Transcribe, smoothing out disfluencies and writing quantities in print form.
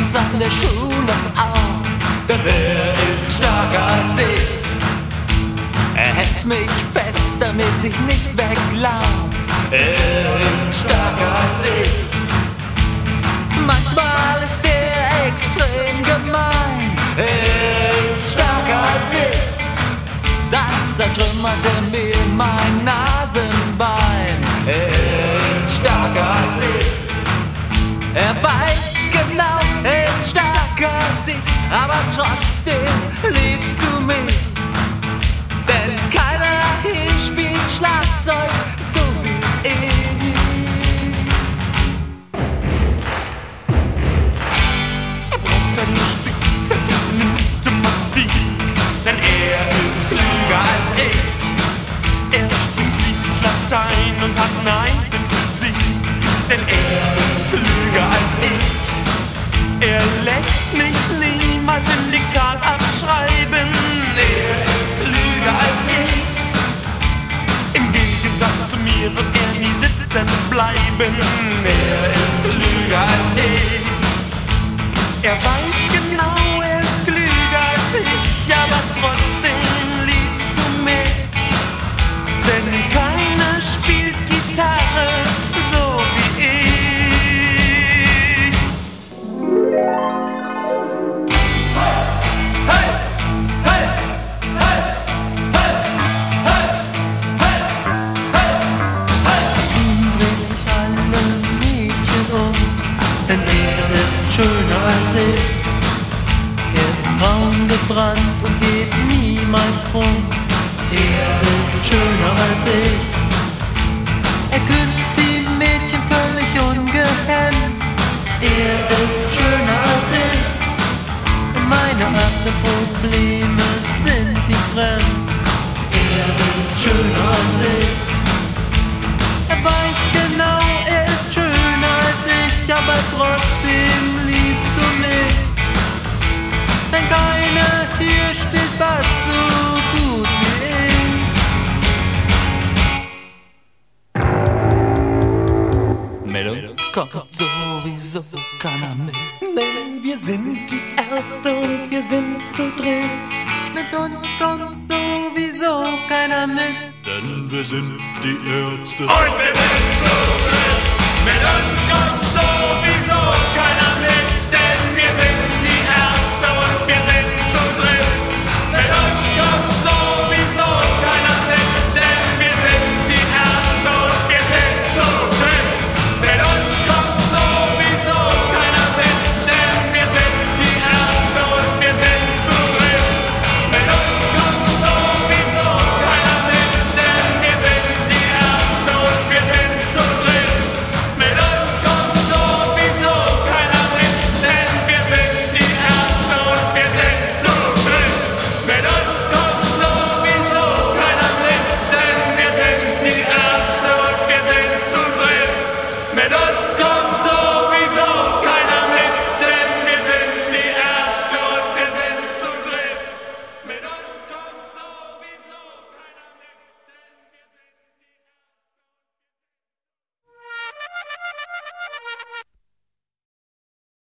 uns an der Schule auf, denn er ist stärker als ich. Er hält mich fest, damit ich nicht weglauf. Er ist stärker als ich. Manchmal ist er extrem gemein. Er ist stärker als ich. Dann zertrümmert er mir mein Nasenbein. Er ist stärker als ich. Er weiß genau, er ist stärker als ich. Aber trotzdem liebst du mich. Denn keiner hier spielt Schlagzeug so wie ich. Er braucht eine Spitze für Mathematik, denn er ist klüger als ich. Er spricht fließend Latein und hat eine Eins in Physik, denn er ist klüger als ich. Er lässt mich niemals im Diktat abschreiben. Er ist klüger als ich. Im Gegensatz zu mir wird er nie sitzen bleiben. Er ist klüger als ich. Er weiß genau, er ist klüger als ich, aber trotzdem liebst du mich. Denn keiner spielt Gitarre so wie ich. Hey! Hey! Hey! Hey! Hey! Hey! Hey! Hey! Nun drehen sich alle Mädchen um, denn er ist schöner als ich. Er ist braun gebrannt und geht niemals krumm. Er ist schöner als ich. Er küsst die Mädchen völlig ungehemmt. Er ist schöner als ich. Und meine anderen Probleme sind ihm fremd. Er ist schöner als ich. Er weiß genau, er ist schöner als ich, aber trotzdem liebst du mich. Denn keiner hier spielt Bass so gut wie ich. Mit uns kommt sowieso keiner mit. Denn wir sind die Ärzte und wir sind zu dritt. Mit uns kommt sowieso keiner mit. Denn wir sind die Ärzte. Und wir sind zu dritt. Mit uns kommt